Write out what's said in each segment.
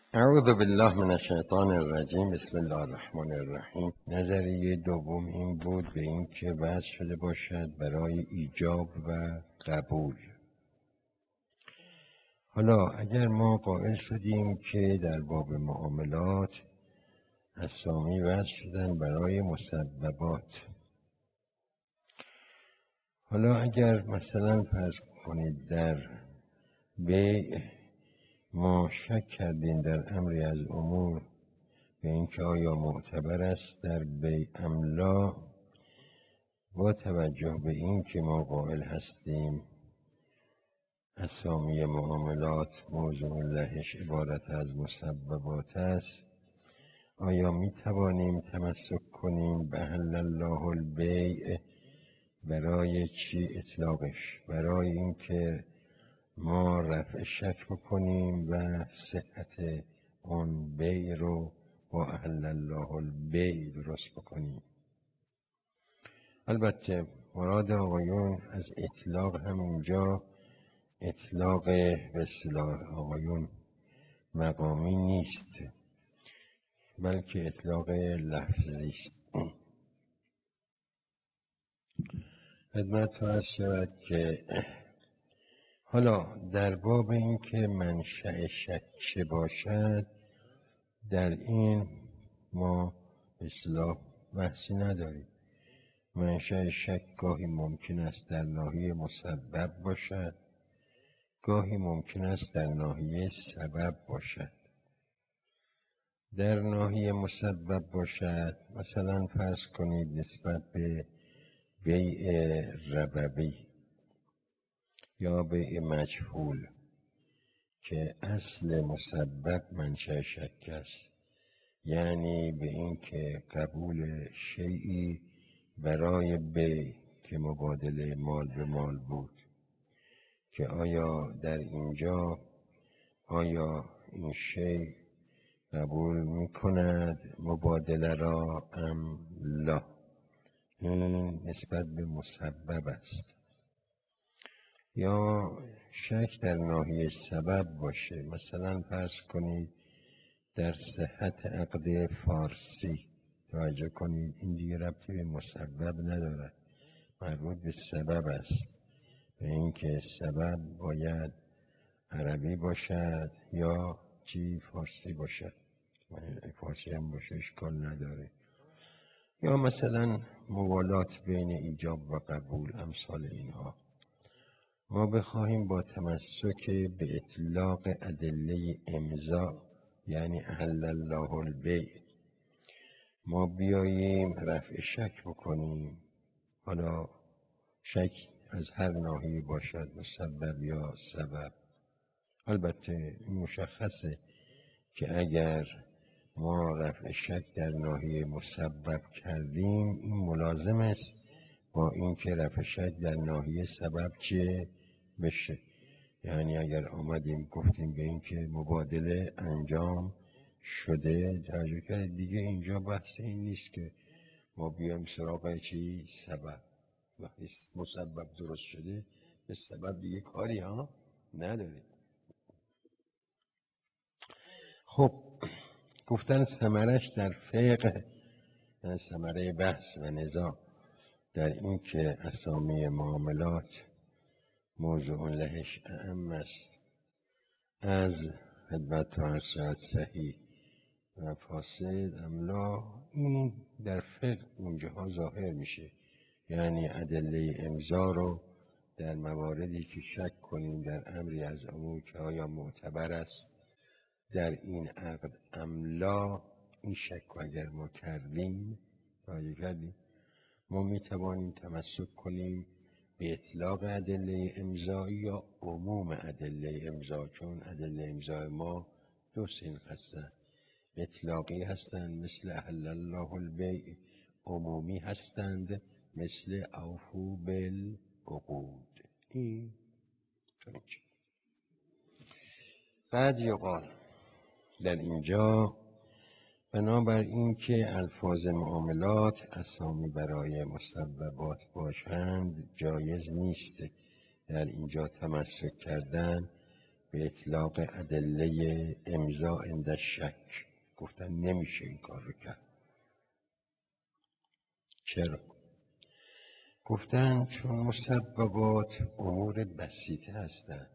اعوذ بالله من الشیطان الرجیم. بسم الله الرحمن الرحیم. نظریه دوم این بود به این که وضع شده باشد برای ایجاب و قبول. حالا اگر ما قائل شدیم که در باب معاملات اسامی وضع شدن برای مسببات، حالا اگر مثلا فرض کنید در بیع ما شک کردیم در امری از امور به اینکه آیا معتبر است در بیع ام لا، با توجه به این که ما قائل هستیم اسامی معاملات موضوع لهش عبارت از مسببات است، آیا می توانیم تمسک کنیم به احل الله البیع؟ برای چی اطلاقش؟ برای اینکه ما رفع شک بکنیم و صحت اون بیع رو با احل الله البیع درست بکنیم. البته مراد آقایون از اطلاق هم اینجا اطلاق به اصطلاح آقایون مقامی نیست، بلکه اطلاق لفظی است. خدمت عرض شود که حالا در باب این که منشأ شک چه باشد، در این ما به اصطلاح بحثی نداریم. منشأ شک گاهی ممکن است در ناحیه مسبب باشد، گاهی ممکن است در ناحیه سبب باشد. در ناحیه مسبب باشد مثلا فرض کنید نسبت به بیع ربوی یا بیع مجهول که اصل مسبب منشأ شک است، یعنی به این که قبول شیئی برای بیع که مبادله مال به مال بود، که آیا در اینجا آیا این شیء قبول می کند مبادله را ام لا، این نسبت به مسبب است. یا شک در ناحیه سبب باشه، مثلا فرض کنید در صحت عقد فارسی، توجه کنید این دیگه ربطی به مسبب ندارد، مربوط به سبب است، به اینکه سبب باید عربی باشد یا چی فارسی باشد، فارسی هم باشه اشکال نداره. یا مثلا موالات بین ایجاب و قبول، امثال اینها. ما بخواهیم با تمسک به اطلاق ادله امضا یعنی احل الله البیع ما بیاییم رفع شک بکنیم، حالا شک از هر ناحیه باشد، مسبب یا سبب. البته مشخصه که اگر ما رفع شک در ناحیه مسبب کردیم این ملازم است با اینکه رفع شک در ناحیه سبب چه بشه. یعنی اگر آمدیم گفتیم به اینکه مبادله انجام شده، توجه کنید دیگه اینجا بحث این نیست که ما بیایم سراغ چی سبب، وقتی مسبب درست شده به سبب دیگه کاری ها نداریم. خب گفتن ثمرش در فقه، یعنی ثمره بحث و نزاع در این که اسامی معاملات موضوع لهش اهم است از خدمت عرض شود صحیح و فاسد ام لا، این در فقه اونجاها ظاهر میشه. یعنی ادله امضا رو در مواردی که شک کنیم در امری از امور که آیا معتبر است در این عقد ام لا، این شک اگر ما کردیم ما میتوانیم تمسک کنیم به اطلاق ادله امضایی یا عموم ادله امضا، چون ادله امضای ما دو صنف هستند، اطلاقی هستند مثل احل الله البیع، عمومی هستند مثل اوفوا بالعقود. این قد یقال در اینجا بنابر این که الفاظ معاملات اسامی برای مسببات باشند جایز نیست در اینجا تمسک کردن به اطلاق ادله امضا عند شک. گفتن نمیشه این کار رو کرد. چرا؟ گفتن چون مسببات امور بسیطه هستند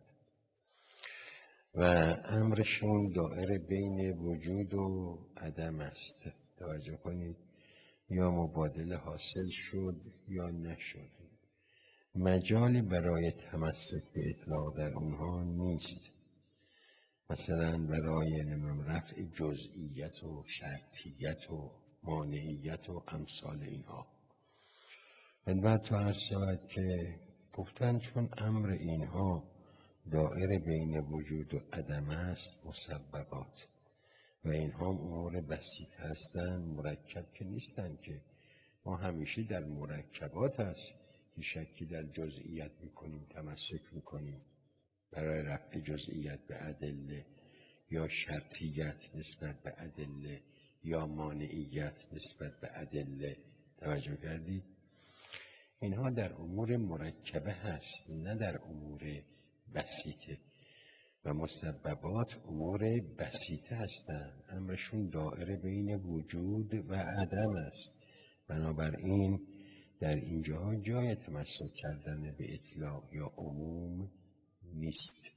و امرشون دائره بین وجود و عدم است. توجه کنید، یا مبادله حاصل شد یا نشد، مجالی برای تمسک به اطلاق در اونها نیست. مثلا برای رفع جزئیت و شرطیت و مانعیت و امثال اینها. بعد تو عرض شود که گفتن چون امر اینها دائره بین وجود و عدم است، مسببات و اینها امور بسیط هستند، مرکب که نیستن که ما همیشه در مرکبات هست که شکی در جزئیات میکنیم، تمسک میکنیم برای رفع جزئیات به ادله، یا شرطیت نسبت به ادله، یا مانعیت نسبت به ادله. توجه کردید؟ اینها در امور مرکبه هست، نه در امور بسیطه. و مسببات امور بسیطه هستند، امرشون دائره بین وجود و عدم است. بنابراین در اینجا جای تمسک کردن به اطلاق یا عموم نیست.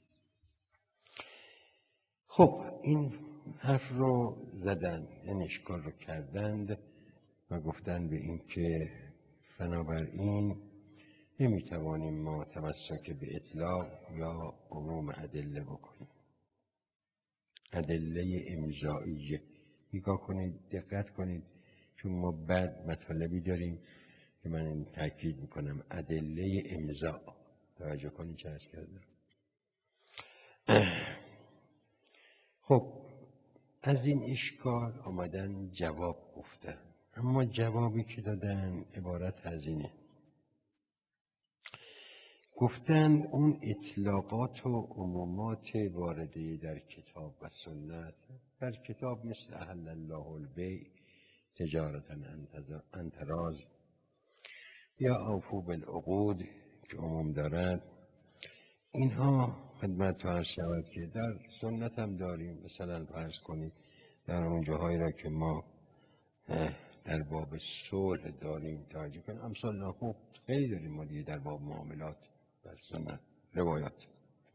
خب این حرف رو زدن، این اشکال رو کردند و گفتن به این که بنابراین نمیتوانیم ما تمسک به اطلاق یا عموم ادله بکنیم. ادله امضاییه. نگاه کنید، دقت کنید، چون ما بعد مطالبی داریم که من این تاکید میکنم، ادله امضا. توجه کنید چه هست کردم. خب از این اشکال آمدن جواب گفتن، اما جوابی که دادن عبارت از اینه. گفتن اون اطلاقات و عمومات وارده در کتاب و سنت، در کتاب مثل احل الله البیع، تجارتا عن تراض، یا اوفوا بالعقود که عموم دارد، اینها خدمت فرض شود که در سنت هم داریم. مثلا فرض کنید در اون جاهایی را که ما در باب صلح داریم، توجه کنید، امثال ناخوب خیلی داریم ما دیگه در باب معاملات در سنت روایات.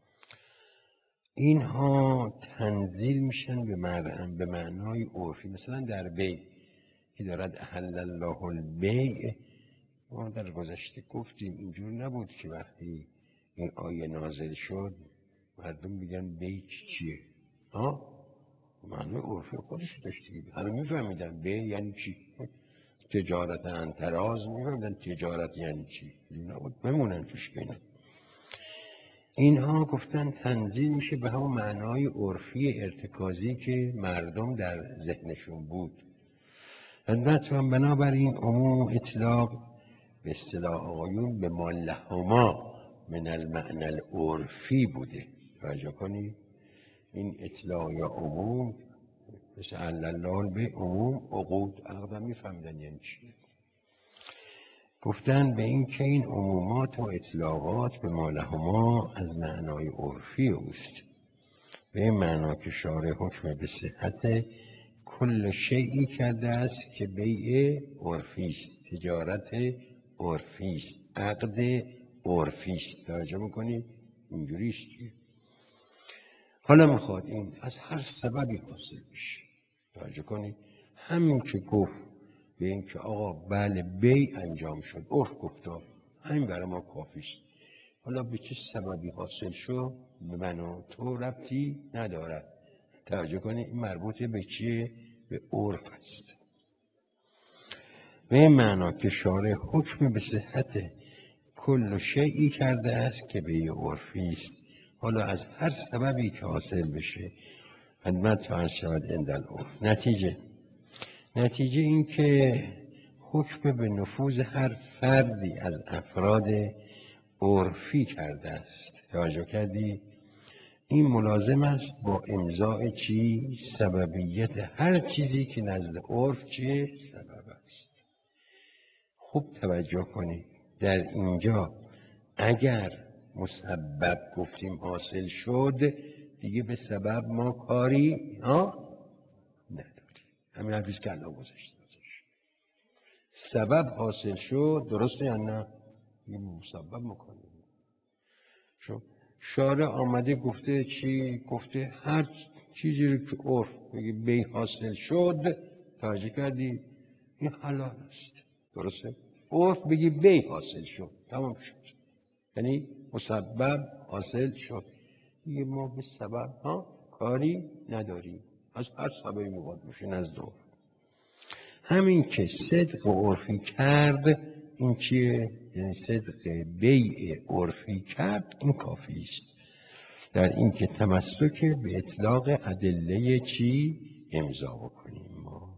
اینها تنزیل میشن به معنای عرفی. مثلا در بیع که دارد احل الله البیع، ما در گذشته گفتیم اینجور نبود که وقتی این آیه نازل شد مردم میگن بیع چیه؟ معنای عرفی خودش داشتی، همه میفهمیدن بیع یعنی چی. تجارت عن تراض میفهمیدن تجارت یعنی چی، نبود بمونن توش کنن. اینها گفتن تنزیل میشه به همون معنای عرفی ارتکازی که مردم در ذهنشون بود. خدمتتون بنابراین عموم اطلاق به اصطلاح آقایون به ما لهما من المعنى العرفی بوده. توجه کنید، این اطلاق یا عموم مثل الله به عموم عقود عقدم میفهمیدن یعنی چی. گفتن به این که این عمومات و اطلاقات به ما لهما از معنای عرفی اوست، به این معنا که شارع حکم به صحت کل شیئی کرده است که بیع عرفی است، تجارت عرفی است، عقد عرفی است. توجه میکنید اینجوری است. حالا میخواد این از هر سببی حاصل بشه. توجه کنید، همین که گفت به این که آقا بله بیع انجام شد، عرف گفتا، همین برای ما کافی است. حالا به چه سببی حاصل شد به من و تو ربطی ندارد. توجه کنید این مربوط به چیه؟ به عرف است. به این معنا که شارع حکم به صحت کل شیئی کرده است که بیع عرفی است. حالا از هر سببی که حاصل بشه خدمت فرض شود عندالعرف. نتیجه این که حکم به نفوذ هر فردی از افراد عرفی کرده است. توجه کردی؟ این ملازم است با امضاء چی؟ سببیت هر چیزی که نزد عرف چه؟ سبب است. خوب توجه کنید، در اینجا اگر مسبب گفتیم حاصل شد، دیگه به سبب ما کاری نداریم. همین حرفیست که الان گذاشته ازش. سبب حاصل شد، درسته یا نه؟ دیگه مسبب میکنیم. چون شارع آمده گفته چی؟ گفته هر چیزی رو که عرف بگه بی حاصل شد، توجه کردی؟ این حلال است. درسته؟ عرف بگی بی حاصل شد، تمام شد. یعنی مسبب حاصل شد. دیگه ما به سبب کاری نداریم. از هر سببی میخواد باشه نزد عرف. همین که صدق عرفی کرد، این چیه؟ یعنی صدق بیع عرفی کرد، این کافی است در این که تمسک به اطلاق ادله چی امضا بکنیم ما.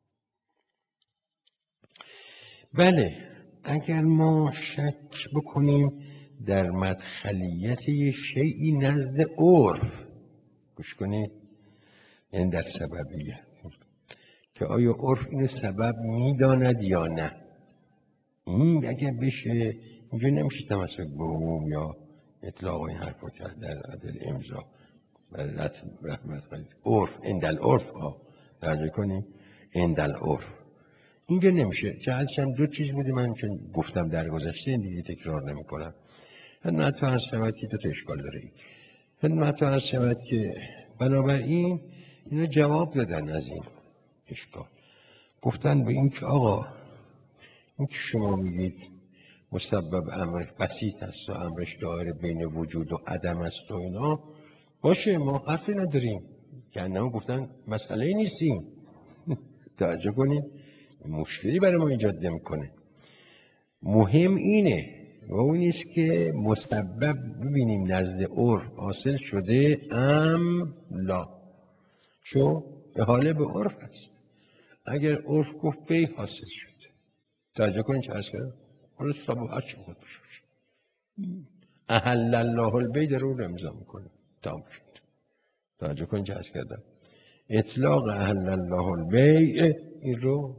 بله، اگر ما شک بکنیم در مدخلیت یه شیئی نزد عرف، گوش کنید، یعنی در سببیت، که آیا عرف اینو سبب میداند یا نه، این اگر بشه اینجا نمیشه تمسک به عموم یا اطلاق این حرفا کرد در عدل امضا. رحمت کنید عرف اندل عرف توجه کنیم، اندل عرف اینجا نمیشه. جهتش هم دو چیز بوده، من که گفتم در گذشته، این دیگه تکرار نمی کنم. خدمت عرض شود که دو تا اشکال داره. خدمت عرض شود که بنابراین اینا جواب دادن از این اشکال. گفتن به این که آقا این که شما میگید مسبب امر بسیط است و امرش دائره بین وجود و عدم است و اینا، باشه، ما حرفی نداریم، که انما گفتن مسئله نیستیم. توجه کنید، مشکلی برای ما ایجاد نمیکنه. مهم اینه و اون نیست که مسبب ببینیم نزد عرف حاصل شده ام لا، چون احاله به عرف است. اگر عرف گفت بی حاصل شد، توجه کنید چه عرض کردم، حالا سبب هر چی خود بشه، احل الله البی در رو امضا میکنه، تمام شد. توجه کنید چه عرض کردم، اطلاق احل الله البی این رو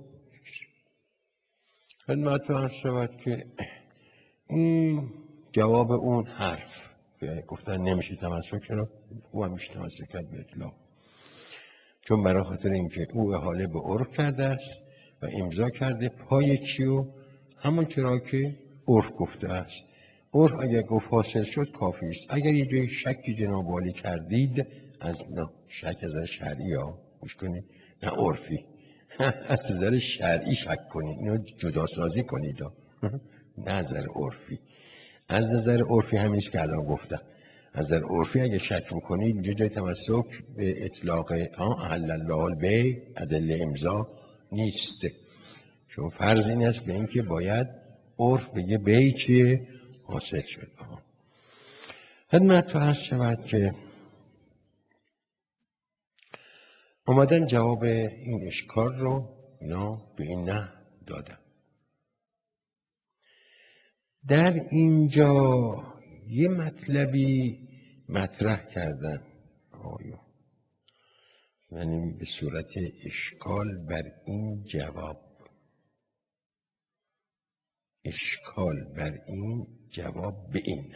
خدمت عرض شود که این جواب اون حرف که گفتن نمیشه تمسک، چرا؟ او هم میشه تمسک کرد به اطلاق، چون برای خاطر اینکه او احاله به عرف کرده است و امضا کرده پای چیو؟ همون چرا که عرف گفته است. عرف اگر گفت حاصل شد کافی است. اگر یه جای شکی جناب عالی کردید، از نه شک از نظر شرعی ها گوش کنید، نه عرفی، از نظر شرعی شک کنید، اینو جدا سازی کنید، نه از نظر عرفی. از نظر عرفی همینیست که الان گفتم. از نظر عرفی اگه شک میکنید اینجا جای تمسک به اطلاق احل الله البی ادله امضا نیست، چون فرض این است به اینکه باید عرف بگه بی چیه حاصل شد. خدمت تو عرض شود که اومدن جواب این اشکال رو اینا به این نه دادن. در اینجا یه مطلبی مطرح کردن آیا، یعنی به صورت اشکال بر این جواب، اشکال بر این جواب به این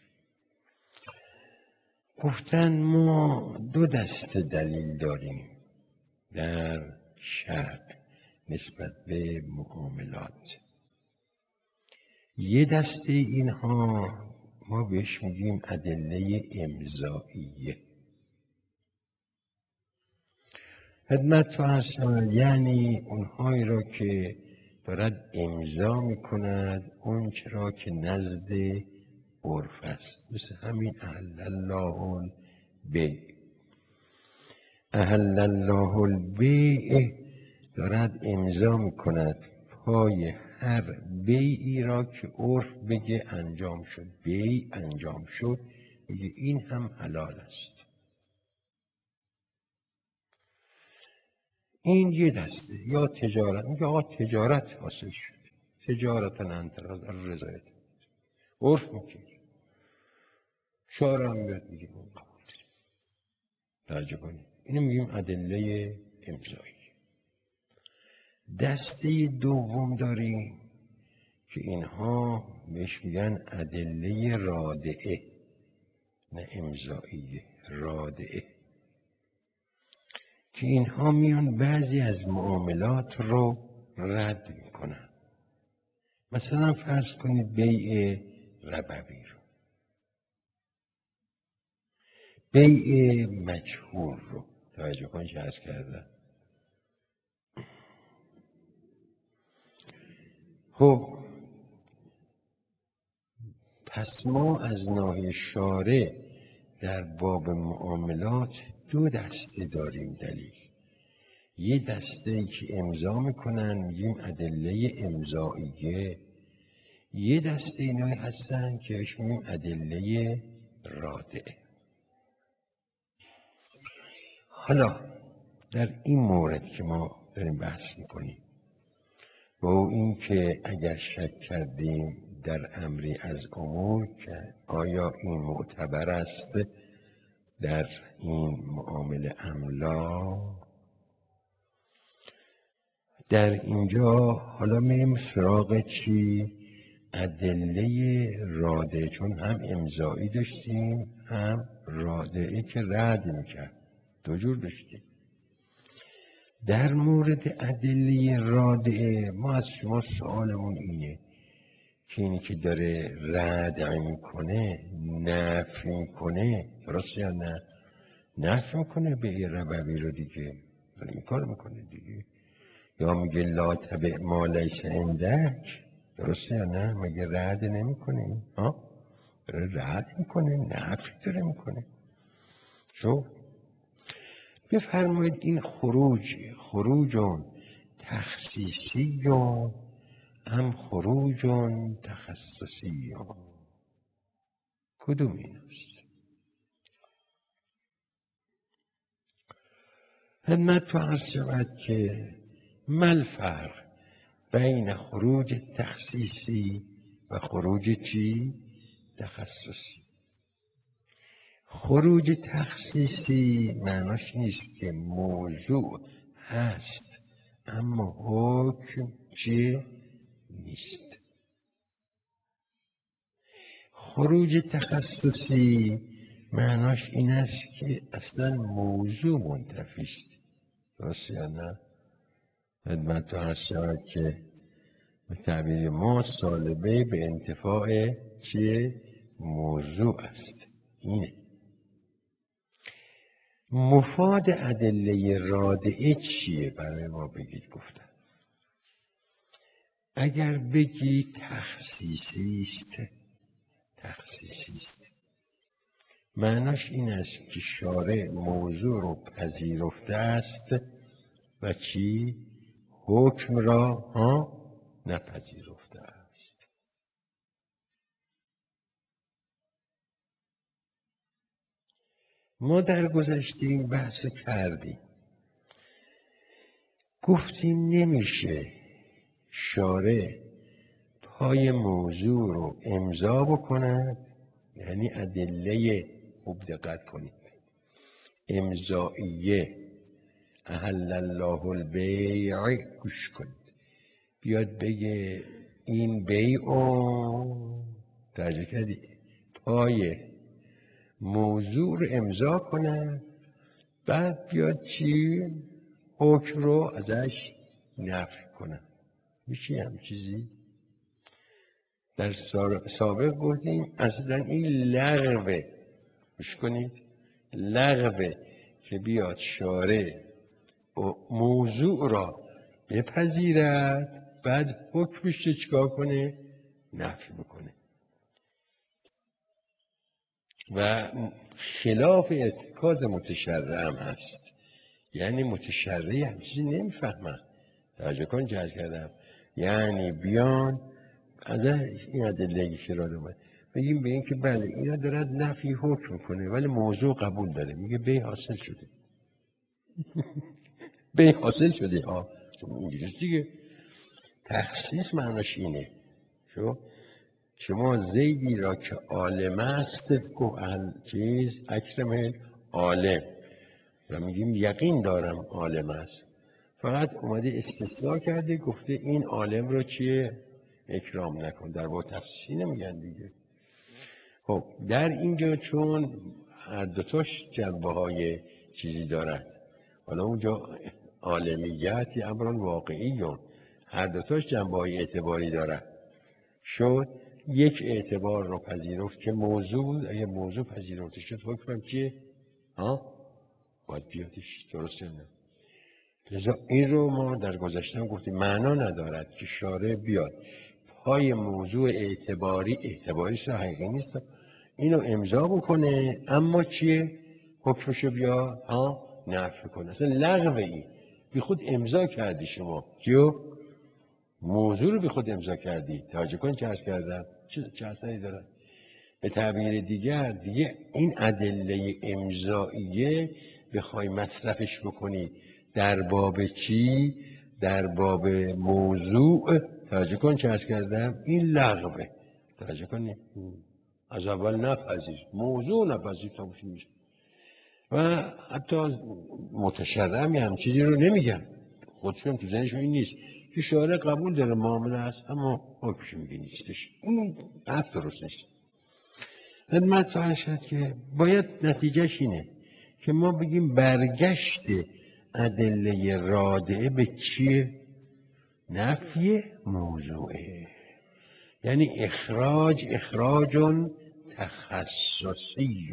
گفتن ما دو دسته دلیل داریم در شرع نسبت به معاملات. یه دسته اینها ما بهش میگیم ادله امضاییه. خدمت تو هستم، یعنی اونهایی را که دارد امضا میکند اون چرا که نزد عرف است، مثل همین احل الله البیع. احل الله البیع دارد امضا میکند پای هر بیعی را که عرف بگه انجام شد، بیع انجام شد، میگه این هم حلال است. این یه دسته. یا تجارت، میگه آقا تجارت حاصل شد، تجارت انتراز رضایت، عرف میگه، شارع هم میاد میگه ما قبول داریم. توجه کنید، اینو میگیم ادله امضایی. دسته دوم داریم که اینها بهش میگن ادله رادعه، نه امضاییه، رادعه که اینها میان بعضی از معاملات رو رد میکنن. مثلا فرض کنید بیع ربوی رو، بیع مجهول رو، توجه کنید چه عرض کردم. خب پس ما از ناحیه شارع در باب معاملات دو دسته داریم دلیل. یه دسته ای که امضا میکنن میگیم ادله امضاییه، یه دسته اینایی هستن که بهش میگیم ادله رادعه. حالا در این مورد که ما داریم بحث میکنیم با این که اگر شک کردیم در امری از امور که آیا این معتبر است در این معامله املا، در اینجا حالا میریم سراغ چی؟ ادله رادعه، چون هم امضایی داشتیم هم رادعه که رد میکرد، دو جور داشتیم. در مورد ادله رادعه ما از شما سوالمون اینه که اینی که داره رد میکنه نفی میکنه، درست یا نه؟ نفی میکنه به ربوی رو دیگه، داره این کار میکنه دیگه. یا میگه لا تبع ما لیس عندک، درسته یا نه؟ مگه رد نمیکنه؟ داره رد میکنه، نفی داره میکنه. شو بفرمایید این خروجون تخصیصی و هم خروجون تخصصی، کدوم این است؟ خدمت تو عرض شود که مل فرق بین خروج تخصیصی و خروج چی؟ تخصصی. خروج تخصیصی معناش نیست که موضوع هست اما حکم چیه؟ نیست. خروج تخصصی معناش این است که اصلا موضوع منتفی است، درست یا نه؟ خدمت عرض شود که به تعبیر ما سالبه به انتفاع چیه؟ موضوع است. اینه مفاد ادله رادعه چیه؟ برای ما بگید. گفتن اگر بگی تخصیصی است، معناش این است که شارع موضوع رو پذیرفته است و چی؟ حکم را نپذیرفته است. ما در گذشته این بحث کردیم، گفتیم نمیشه شارع پای موضوع رو امضا بکند، یعنی ادله، خوب دقت کنید، امضاییه، احل الله البیع، گوش کنید، بیاد بگه این بیعو توجه کردی پای موضوع رو امضا کنه، بعد بیاد چی؟ حکم رو ازش نفی کنه. میشه هم چیزی؟ در سابق گفتیم اصلا این لغوه، گوش کنید، لغوه که بیاد شارع موضوع را بپذیرد بعد حکمش رو چیکار کنه؟ نفی بکنه. و خلاف ارتکاز متشرع هم هست. یعنی متشرع هم چیزی نمیفهمن. توجه کن جهت کردم، یعنی بیان از این ادله که را اومد بگیم به این که بله اینا دارد نفی حکم کنه ولی موضوع قبول داره، میگه بیع حاصل شده، بیع حاصل شده. اینجوریست دیگه. تخصیص معناش اینه. شما زیدی را که عالم است چیز اکرم عالم و میگیم یقین دارم عالم است، فقط اومده استثناء کرده گفته این عالم را چیه؟ اکرام نکن. در با تفسیری نمیگن دیگه. خب در اینجا چون هر دوتاش جنبه های چیزی دارد. حالا اونجا عالمیت یا امران واقعیون، هر دوتاش جنبه های اعتباری دارد. شد یک اعتبار رو پذیرفت که موضوع بود. اگه موضوع پذیرفته شد حکمم چیه؟ باید بیادش. درسته نه؟ لذا این رو ما در گذشته هم گفتیم معنا ندارد که شارع بیاد پای موضوع اعتباری حقیقی نیست اینو امضا بکنه، اما چیه؟ حکمشو بیا نفی کنه. اصلا لغوه این. بی خود امضا کردی شما موضوع رو بی خود امضا کردی. توجه کن چه عرض کردم، چه اثری دارد. به تعبیر دیگر دیگه این ادله امضاییه بخوای مصرفش بکنی در باب چی؟ در باب موضوع. توجه کن چه عرض کردم، این لغوه. توجه کنی از اول نپذیر، موضوع نپذیر تا میشه. و حتی متشرع هم چیزی رو نمیگم، خودشون تو ذهنشون این نیست که شارع قبول داره معامله است، اما حکمش میگه نیستش. این حرف درست نیست. خدمت عرض شد که باید نتیجهش اینه که ما بگیم برگشت ادله رادعه به چیه؟ نفی موضوعه. یعنی اخراج تخصصی،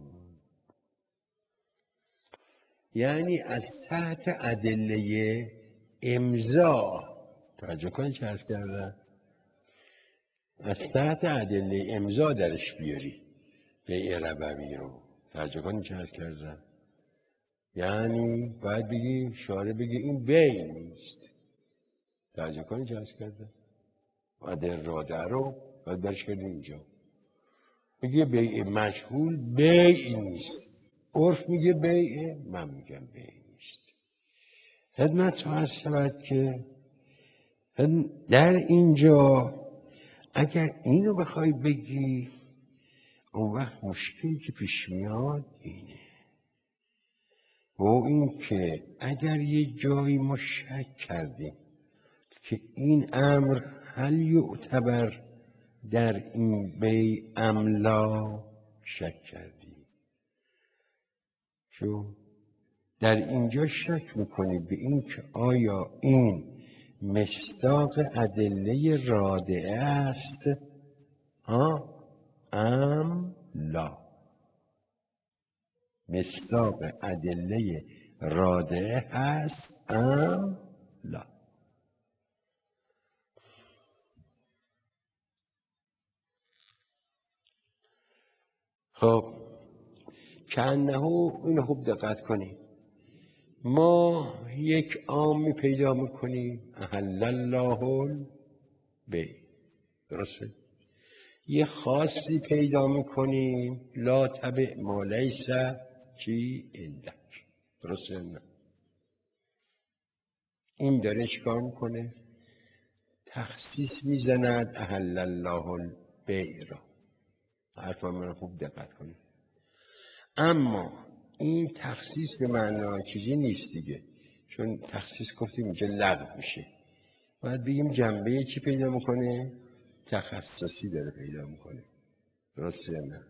یعنی از تحت ادله امضا. توجه کنید چه عرض کردم، از تحت ادله امضا درش بیاری بیع ربوی رو. توجه کنید چه عرض کردم، یعنی باید بگی شارع بگی این بیع نیست. توجه کنید چه عرض کردم، باید اراده رو باید برش کردیم اینجا بگی بیع مجهول بیع نیست. عرف میگه بیع، من میگم بیع نیست. خدمت تو عرض شود که در اینجا اگر اینو بخوای بگی، اون وقت مشکلی که پیش میاد اینه، و این که اگر یه جایی ما شک کردیم که این امر هل یعتبر در این بیع املا، شک کردیم، چون در اینجا شک میکنی به این که آیا این مصداق ادله رادعه است ام لا. مصداق ادله رادعه هست ام لا. خب کانه اینو خوب دقت کنیم، ما یک عامی پیدا میکنیم احل الله البیع، درسته؟ یه خاصی پیدا میکنیم لا تبع ما لیس چی عندک، درسته نه؟ این داره چیکار میکنه؟ تخصیص میزند احل الله البیع را. حرفا من خوب دقت کنید. اما این تخصیص به معنای چیزی نیست دیگه، چون تخصیص گفتیم اینجا لغو میشه. باید بگیم جنبه چی پیدا میکنه؟ تخصصی داره پیدا میکنه، درسته یا نه؟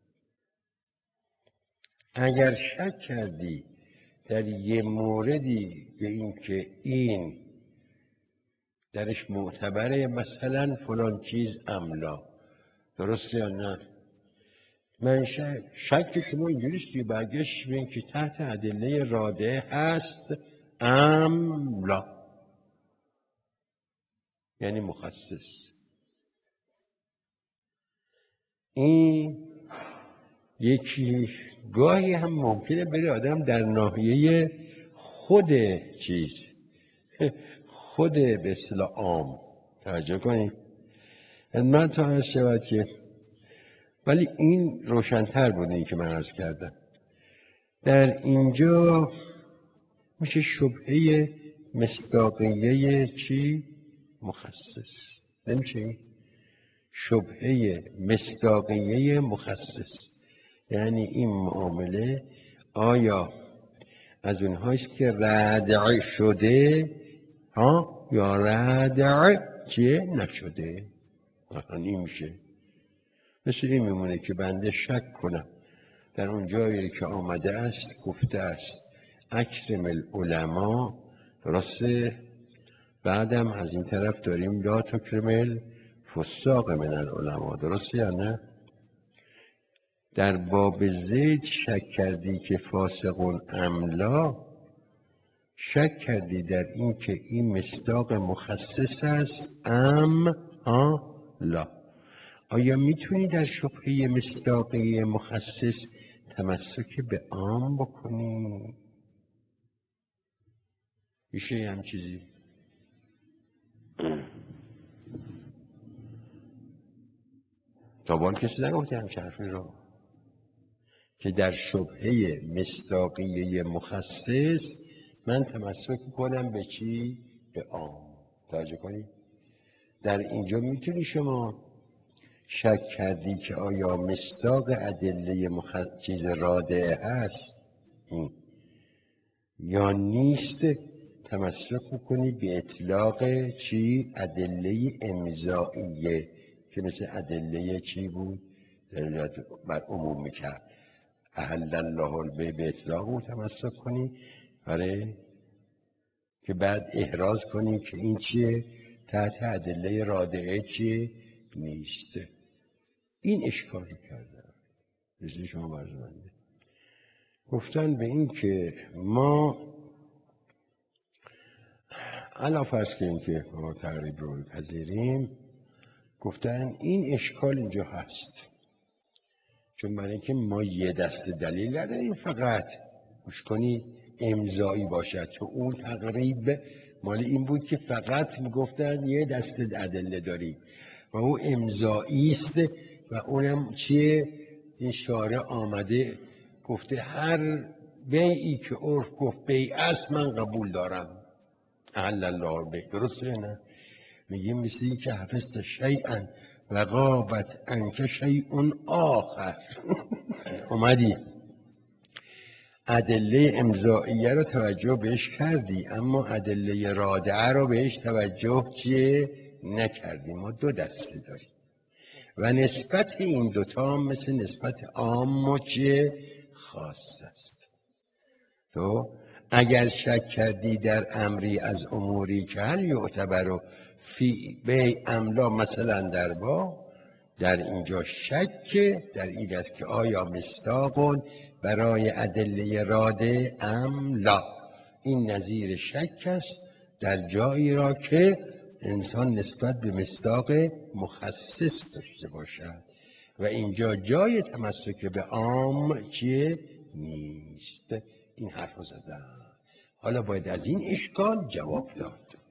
اگر شک کردی در یه موردی به این که این درش معتبره، مثلا فلان چیز املا، درسته یا نه؟ من شک شما اینجوریست دیگه، برگشت به این که تحت ادله رادعه هست املا، یعنی مخصص. این یکی گاهی هم ممکنه بره آدم در ناحیه خود چیز، خود به اصطلاح عام. توجه کنید من تا عرض شود که، ولی این روشن‌تر بود این که من عرض کردم. در اینجا میشه شبهه مصداقیه چی؟ مخصص. نمیشه؟ شبهه مصداقیه مخصص، یعنی این معامله آیا از اونهاییست که ردع شده یا ردع چیه نشده. این میشه مثل این میمونه که بنده شک کنم در اون جایی که آمده است گفته است اکرم العلماء، درسته؟ بعدم از این طرف داریم لا تکرم الفساق من العلماء، درسته یا نه؟ در باب زید شک کردی که فاسقون املا، شک کردی در این که این مصداق مخصص است ام لا. آیا میتونی در شبهه مصداقی مخصص تمسک به عام بکنی؟ میشه هم چیزی؟ تا بال کسی نگفته هم حرفی رو که در شبهه مصداقی مخصص من تمسک کنم به چی؟ به عام. توجه کنی؟ در اینجا میتونی شما شک کردی که آیا مصداق ادله چیز رادعه هست یا نیست، تمسک کنی به اطلاق چی؟ ادله امضائیه که مثل ادله چی بود؟ دلالت بر عموم میکرد. احل الله البیع به اطلاق رو تمسک کنی، آره، که بعد احراز کنی که این چیه؟ تحت ادله رادعه چیه؟ نیست. این اشکالی کردن مثل شما برزمنده گفتن به این که ما علا فرض کنیم که ما تقریب رو بپذیریم، گفتن این اشکال اینجا هست، چون برای اینکه ما یه دست دلیل نداریم فقط گوش کنی امضایی باشد، تو اون تقریب مال این بود که فقط میگفتن یه دست ادله داریم و اون امضایی است و اونم چیه؟ این شارع آمده گفته هر بیعی که عرف گفت بیع است من قبول دارم، احل الله البیع، درسته نه؟ میگیم مثل این که حفظت شیئا و غابت عنک شیء آخر. اومدی ادله امضائیه رو توجه بهش کردی اما ادله رادعه رو بهش توجه چیه؟ نکردی. ما دو دسته داریم و نسبت این دوتا هم مثل نسبت عام و چیه؟ خاص است. تو اگر شک کردی در امری از اموری که هل یعتبر فی بیع املا، مثلا در با، در اینجا شک در این است که آیا مصداق برای ادله راده ام لا. این نظیر شک است در جایی را که انسان نسبت به مصداق مخصص داشته باشد و اینجا جای تمسک به عام چیه؟ نیست. این حرف رو زدن. حالا باید از این اشکال جواب داد.